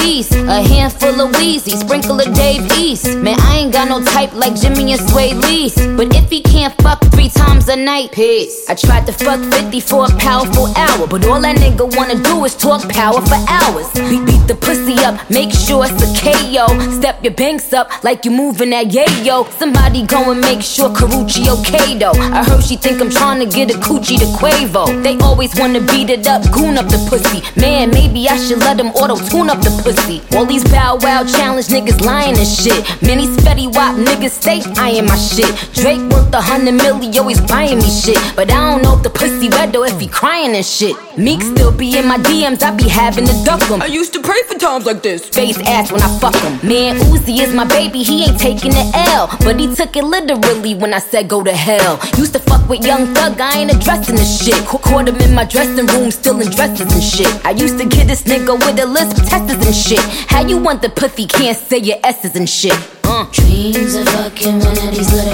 East, a handful of Wheezy, sprinkle of Dave East. Man, I ain't got no type like Jimmy and Sway Lee, but if he can't fuck 3 times a night, peace. I tried to fuck 50 for a powerful hour, but all that nigga wanna do is talk power for hours. Beat the pussy up, make sure it's a KO. Step your banks up like you moving that yayo. Somebody go and make sure Karuchi okay though. I heard she think I'm trying to get a coochie to Quavo. They always wanna beat it up, goon up the pussy. Man, maybe I should let them auto-tune up the pussy. All these Bow Wow challenge niggas lying and shit. Many Fetty Wap niggas stay eyeing my shit. Drake worth 100 million, always buying me shit. But I don't know if the pussy wet though, if he crying and shit. Meek still be in my DMs, I be having to duck him. I used to pray for times like this. Face ass when I fuck him. Man, Uzi is my baby, he ain't taking the L. But he took it literally when I said go to hell. Used to fuck with Young Thug, I ain't addressing this shit. Caught him in my dressing room, still in dresses and shit. I used to get this nigga with a list of testers and shit. How you want the pussy, can't say your S's and shit. Dreams of fucking one of these little